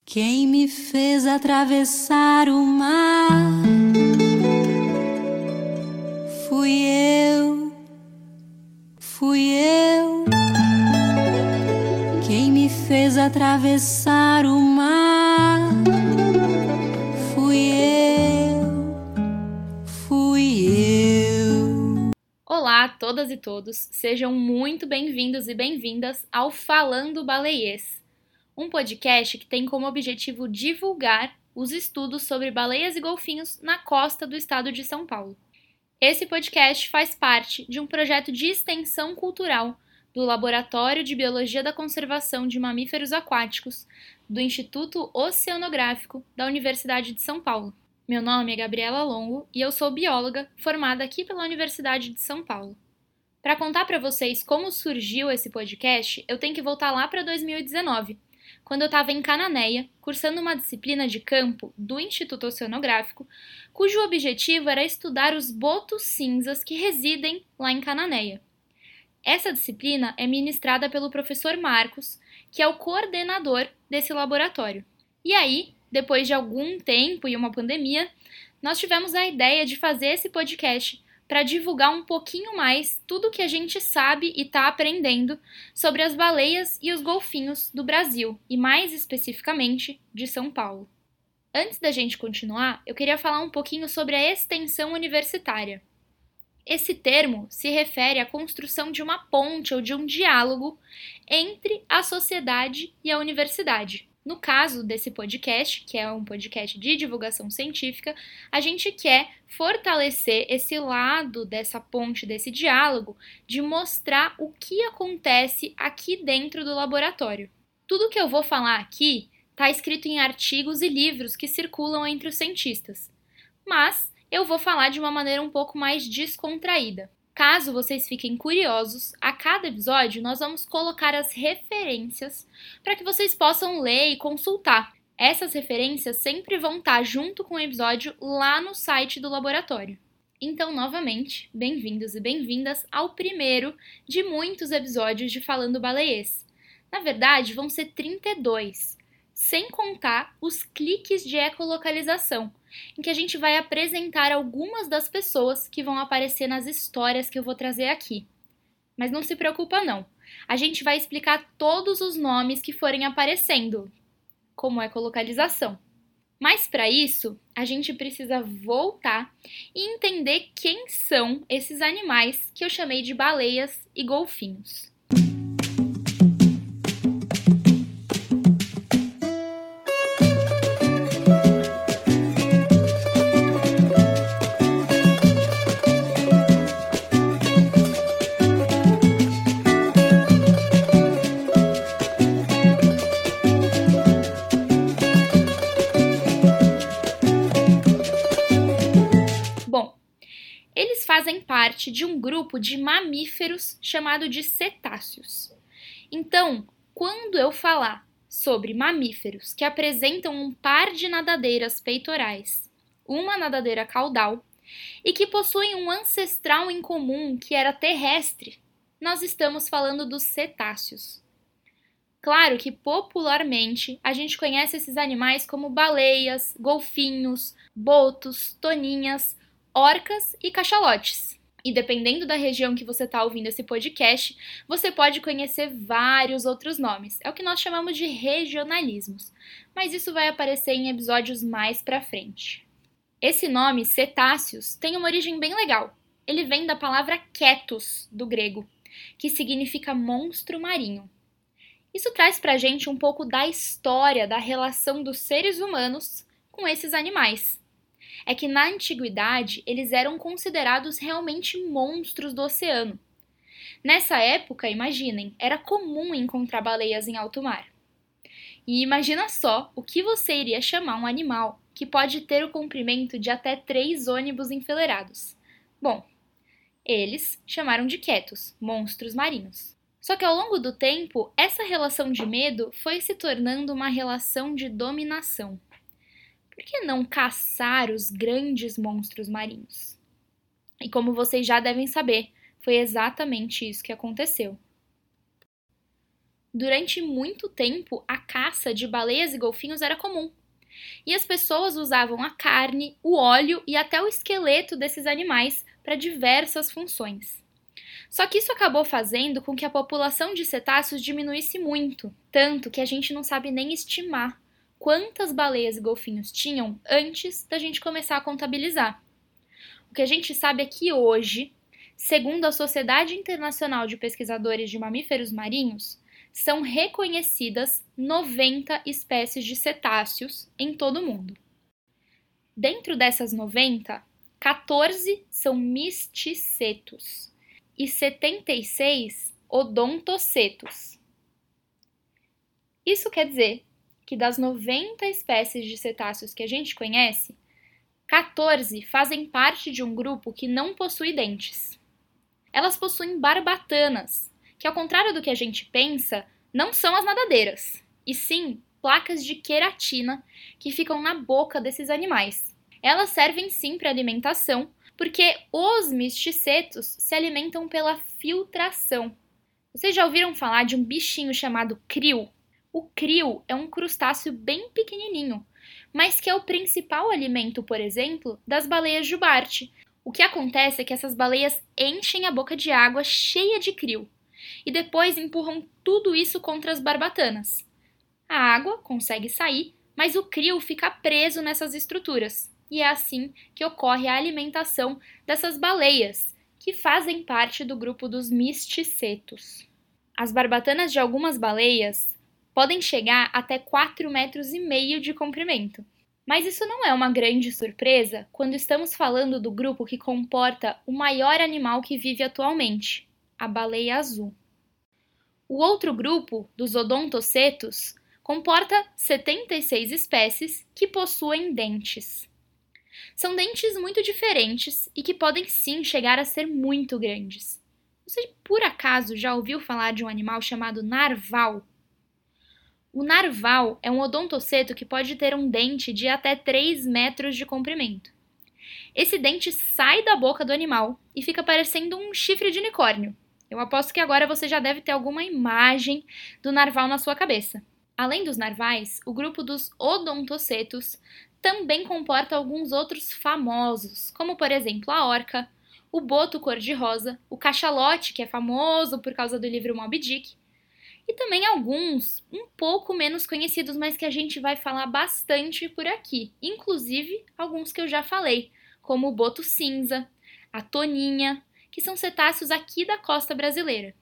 Quem me fez atravessar o mar fui eu. Quem me fez atravessar o mar fui eu. Olá a todas e todos, sejam muito bem-vindos e bem-vindas ao Falando Baleiês, um podcast que tem como objetivo divulgar os estudos sobre baleias e golfinhos na costa do estado de São Paulo. Esse podcast faz parte de um projeto de extensão cultural do Laboratório de Biologia da Conservação de Mamíferos Aquáticos do Instituto Oceanográfico da Universidade de São Paulo. Meu nome é Gabriela Longo e eu sou bióloga formada aqui pela Universidade de São Paulo. Para contar para vocês como surgiu esse podcast, eu tenho que voltar lá para 2019, quando eu estava em Cananéia, cursando uma disciplina de campo do Instituto Oceanográfico, cujo objetivo era estudar os botos cinzas que residem lá em Cananéia. Essa disciplina é ministrada pelo professor Marcos, que é o coordenador desse laboratório. E aí, depois de algum tempo e uma pandemia, nós tivemos a ideia de fazer esse podcast para divulgar um pouquinho mais tudo o que a gente sabe e está aprendendo sobre as baleias e os golfinhos do Brasil, e mais especificamente de São Paulo. Antes da gente continuar, eu queria falar um pouquinho sobre a extensão universitária. Esse termo se refere à construção de uma ponte ou de um diálogo entre a sociedade e a universidade. No caso desse podcast, que é um podcast de divulgação científica, a gente quer fortalecer esse lado dessa ponte, desse diálogo, de mostrar o que acontece aqui dentro do laboratório. Tudo que eu vou falar aqui está escrito em artigos e livros que circulam entre os cientistas, mas eu vou falar de uma maneira um pouco mais descontraída. Caso vocês fiquem curiosos, a cada episódio nós vamos colocar as referências para que vocês possam ler e consultar. Essas referências sempre vão estar junto com o episódio lá no site do laboratório. Então, novamente, bem-vindos e bem-vindas ao primeiro de muitos episódios de Falando Baleiês. Na verdade, vão ser 32, sem contar os cliques de ecolocalização, em que a gente vai apresentar algumas das pessoas que vão aparecer nas histórias que eu vou trazer aqui. Mas não se preocupa não, a gente vai explicar todos os nomes que forem aparecendo, como ecolocalização. Mas para isso, a gente precisa voltar e entender quem são esses animais que eu chamei de baleias e golfinhos. Eles fazem parte de um grupo de mamíferos chamado de cetáceos. Então, quando eu falar sobre mamíferos que apresentam um par de nadadeiras peitorais, uma nadadeira caudal, e que possuem um ancestral em comum que era terrestre, nós estamos falando dos cetáceos. Claro que popularmente a gente conhece esses animais como baleias, golfinhos, botos, toninhas, orcas e cachalotes. E dependendo da região que você está ouvindo esse podcast, você pode conhecer vários outros nomes. É o que nós chamamos de regionalismos, mas isso vai aparecer em episódios mais pra frente. Esse nome, cetáceos, tem uma origem bem legal. Ele vem da palavra ketos, do grego, que significa monstro marinho. Isso traz pra gente um pouco da história da relação dos seres humanos com esses animais. É que na antiguidade eles eram considerados realmente monstros do oceano. Nessa época, imaginem, era comum encontrar baleias em alto mar. E imagina só o que você iria chamar um animal que pode ter o comprimento de até 3 ônibus enfileirados. Bom, eles chamaram de ketos, monstros marinhos. Só que ao longo do tempo, essa relação de medo foi se tornando uma relação de dominação. Por que não caçar os grandes monstros marinhos? E como vocês já devem saber, foi exatamente isso que aconteceu. Durante muito tempo, a caça de baleias e golfinhos era comum. E as pessoas usavam a carne, o óleo e até o esqueleto desses animais para diversas funções. Só que isso acabou fazendo com que a população de cetáceos diminuísse muito, tanto que a gente não sabe nem estimar quantas baleias e golfinhos tinham antes da gente começar a contabilizar. O que a gente sabe é que hoje, segundo a Sociedade Internacional de Pesquisadores de Mamíferos Marinhos, são reconhecidas 90 espécies de cetáceos em todo o mundo. Dentro dessas 90, 14 são misticetos e 76 odontocetos. Isso quer dizer que das 90 espécies de cetáceos que a gente conhece, 14 fazem parte de um grupo que não possui dentes. Elas possuem barbatanas, que ao contrário do que a gente pensa, não são as nadadeiras, e sim placas de queratina que ficam na boca desses animais. Elas servem sim para alimentação, porque os misticetos se alimentam pela filtração. Vocês já ouviram falar de um bichinho chamado krill? O krill é um crustáceo bem pequenininho, mas que é o principal alimento, por exemplo, das baleias jubarte. O que acontece é que essas baleias enchem a boca de água cheia de krill e depois empurram tudo isso contra as barbatanas. A água consegue sair, mas o krill fica preso nessas estruturas, e é assim que ocorre a alimentação dessas baleias, que fazem parte do grupo dos misticetos. As barbatanas de algumas baleias podem chegar até 4,5 metros de comprimento. Mas isso não é uma grande surpresa quando estamos falando do grupo que comporta o maior animal que vive atualmente, a baleia azul. O outro grupo, dos odontocetos, comporta 76 espécies que possuem dentes. São dentes muito diferentes e que podem sim chegar a ser muito grandes. Você por acaso já ouviu falar de um animal chamado narval? O narval é um odontoceto que pode ter um dente de até 3 metros de comprimento. Esse dente sai da boca do animal e fica parecendo um chifre de unicórnio. Eu aposto que agora você já deve ter alguma imagem do narval na sua cabeça. Além dos narvais, o grupo dos odontocetos também comporta alguns outros famosos, como por exemplo a orca, o boto cor-de-rosa, o cachalote, que é famoso por causa do livro Moby Dick, e também alguns um pouco menos conhecidos, mas que a gente vai falar bastante por aqui, inclusive alguns que eu já falei, como o boto cinza, a toninha, que são cetáceos aqui da costa brasileira.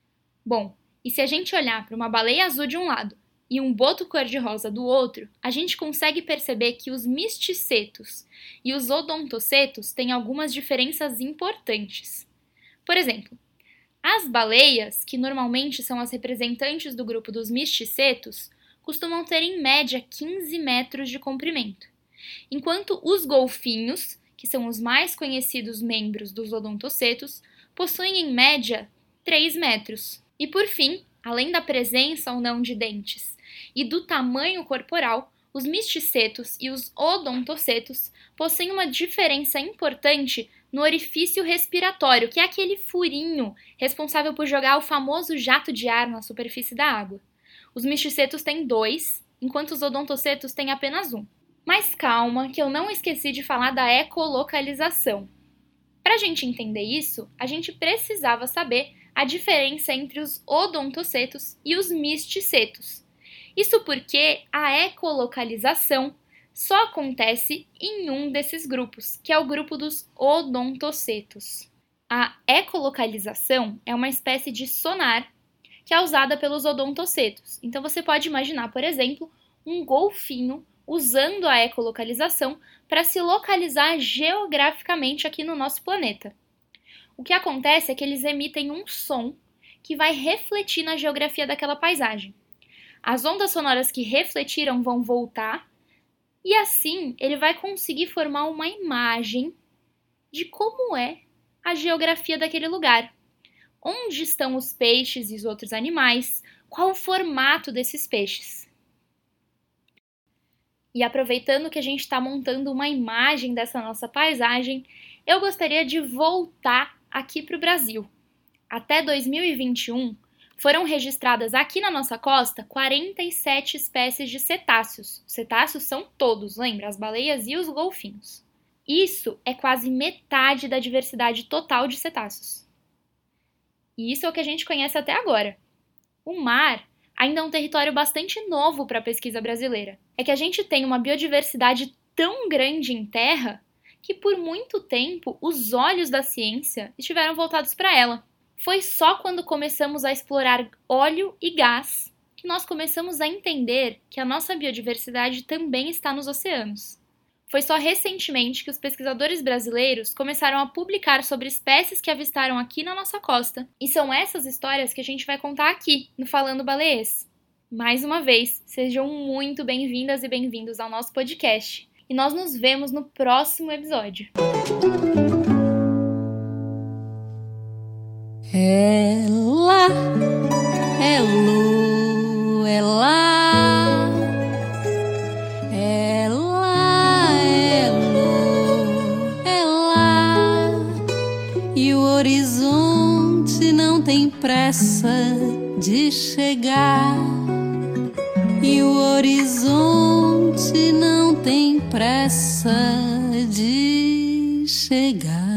Bom, e se a gente olhar para uma baleia azul de um lado e um boto cor-de-rosa do outro, a gente consegue perceber que os misticetos e os odontocetos têm algumas diferenças importantes. Por exemplo, as baleias, que normalmente são as representantes do grupo dos misticetos, costumam ter em média 15 metros de comprimento, enquanto os golfinhos, que são os mais conhecidos membros dos odontocetos, possuem em média 3 metros. E por fim, além da presença ou não de dentes e do tamanho corporal, os misticetos e os odontocetos possuem uma diferença importante no orifício respiratório, que é aquele furinho responsável por jogar o famoso jato de ar na superfície da água. Os misticetos têm 2, enquanto os odontocetos têm apenas 1. Mas calma, que eu não esqueci de falar da ecolocalização. Para a gente entender isso, a gente precisava saber a diferença entre os odontocetos e os misticetos. Isso porque a ecolocalização só acontece em um desses grupos, que é o grupo dos odontocetos. A ecolocalização é uma espécie de sonar que é usada pelos odontocetos. Então você pode imaginar, por exemplo, um golfinho usando a ecolocalização para se localizar geograficamente aqui no nosso planeta. O que acontece é que eles emitem um som que vai refletir na geografia daquela paisagem. As ondas sonoras que refletiram vão voltar e assim ele vai conseguir formar uma imagem de como é a geografia daquele lugar. Onde estão os peixes e os outros animais? Qual o formato desses peixes? E aproveitando que a gente está montando uma imagem dessa nossa paisagem, eu gostaria de voltar aqui para o Brasil. Até 2021, foram registradas aqui na nossa costa 47 espécies de cetáceos. Os cetáceos são todos, lembra? As baleias e os golfinhos. Isso é quase metade da diversidade total de cetáceos. E isso é o que a gente conhece até agora. O mar ainda é um território bastante novo para a pesquisa brasileira. É que a gente tem uma biodiversidade tão grande em terra que por muito tempo os olhos da ciência estiveram voltados para ela. Foi só quando começamos a explorar óleo e gás que nós começamos a entender que a nossa biodiversidade também está nos oceanos. Foi só recentemente que os pesquisadores brasileiros começaram a publicar sobre espécies que avistaram aqui na nossa costa. E são essas histórias que a gente vai contar aqui no Falando Baleiês. Mais uma vez, sejam muito bem-vindas e bem-vindos ao nosso podcast. E nós nos vemos no próximo episódio. Ela é Lu, ela é Lu, ela e o horizonte não tem pressa de chegar, e o horizonte não tem pressa de chegar.